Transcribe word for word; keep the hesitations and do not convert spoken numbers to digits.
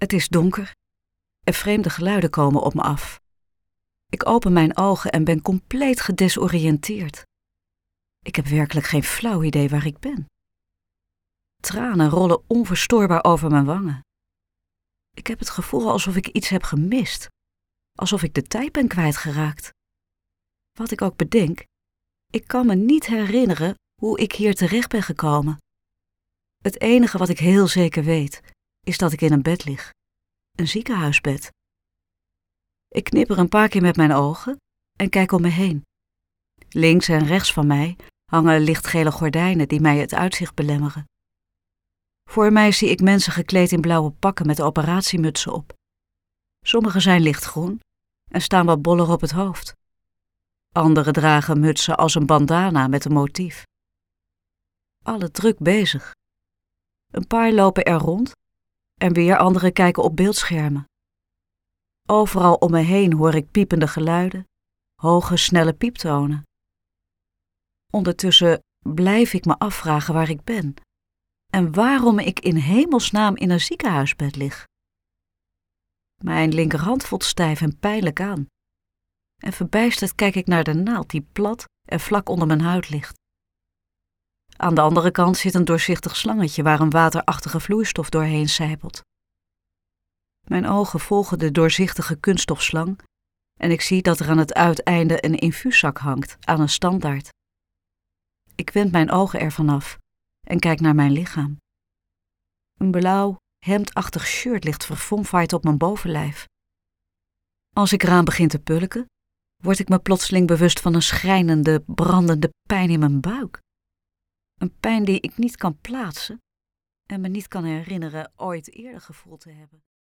Het is donker en vreemde geluiden komen op me af. Ik open mijn ogen en ben compleet gedesoriënteerd. Ik heb werkelijk geen flauw idee waar ik ben. Tranen rollen onverstoorbaar over mijn wangen. Ik heb het gevoel alsof ik iets heb gemist, alsof ik de tijd ben kwijtgeraakt. Wat ik ook bedenk, ik kan me niet herinneren hoe ik hier terecht ben gekomen. Het enige wat ik heel zeker weet, is dat ik in een bed lig. Een ziekenhuisbed. Ik knipper een paar keer met mijn ogen en kijk om me heen. Links en rechts van mij hangen lichtgele gordijnen die mij het uitzicht belemmeren. Voor mij zie ik mensen gekleed in blauwe pakken met operatiemutsen op. Sommigen zijn lichtgroen en staan wat boller op het hoofd. Anderen dragen mutsen als een bandana met een motief. Alle druk bezig. Een paar lopen er rond en weer anderen kijken op beeldschermen. Overal om me heen hoor ik piepende geluiden, hoge, snelle pieptonen. Ondertussen blijf ik me afvragen waar ik ben en waarom ik in hemelsnaam in een ziekenhuisbed lig. Mijn linkerhand voelt stijf en pijnlijk aan. En verbijsterd kijk ik naar de naald die plat en vlak onder mijn huid ligt. Aan de andere kant zit een doorzichtig slangetje waar een waterachtige vloeistof doorheen sijpelt. Mijn ogen volgen de doorzichtige kunststofslang en ik zie dat er aan het uiteinde een infuuszak hangt aan een standaard. Ik wend mijn ogen ervan af en kijk naar mijn lichaam. Een blauw, hemdachtig shirt ligt verfomfaaid op mijn bovenlijf. Als ik eraan begin te pulken, word ik me plotseling bewust van een schrijnende, brandende pijn in mijn buik. Een pijn die ik niet kan plaatsen en me niet kan herinneren ooit eerder gevoeld te hebben.